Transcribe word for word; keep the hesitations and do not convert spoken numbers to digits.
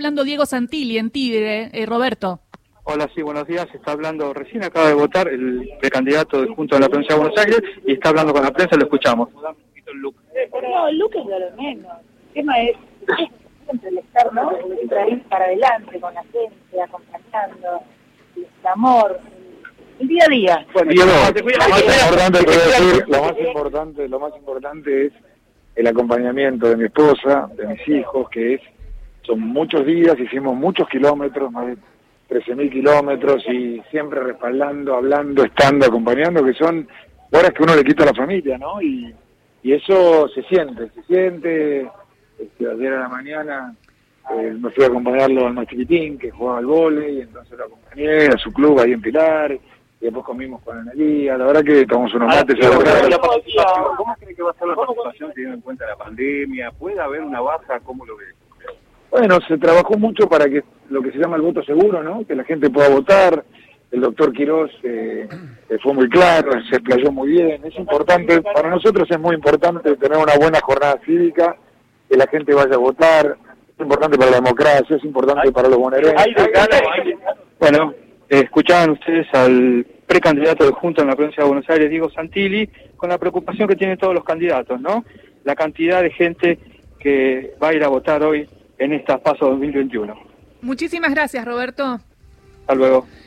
hablando Diego Santilli en Tigre, eh, Roberto. Hola, sí, buenos días. Está hablando, recién acaba de votar el precandidato de Juntos de la Provincia de Buenos Aires y está hablando con la prensa, lo escuchamos. No, el look es de lo menos. El tema es, es siempre el estar, ¿no? Siempre ir para adelante con la gente, acompañando, el amor, el día a día. Bueno, Diego, lo, más importante, te voy a decir, lo más importante, lo más importante es el acompañamiento de mi esposa, de mis hijos, que es, son muchos días, hicimos muchos kilómetros, más de trece mil kilómetros, y siempre respaldando, hablando, estando, acompañando, que son horas que uno le quita a la familia, ¿no? Y, y eso se siente, se siente. Este, ayer a la mañana eh, me fui a acompañarlo al más chiquitín, que jugaba al vóley, y entonces lo acompañé a su club ahí en Pilar, y después comimos con Analía. La verdad que tomamos unos mates. Ah, ¿Cómo cree que va a ser la participación teniendo en cuenta la pandemia? ¿Puede haber una baja? ¿Cómo lo ve? Bueno, se trabajó mucho para que lo que se llama el voto seguro, ¿no? Que la gente pueda votar. El doctor Quirós eh, fue muy claro, se explayó muy bien. Es importante, para nosotros es muy importante tener una buena jornada cívica, que la gente vaya a votar. Es importante para la democracia, es importante para los bonaerenses. Bueno, eh, escuchaban ustedes al precandidato de Juntos en la Provincia de Buenos Aires, Diego Santilli, con la preocupación que tienen todos los candidatos, ¿no? La cantidad de gente que va a ir a votar hoy en esta PASO dos mil veintiuno. Muchísimas gracias, Roberto. Hasta luego.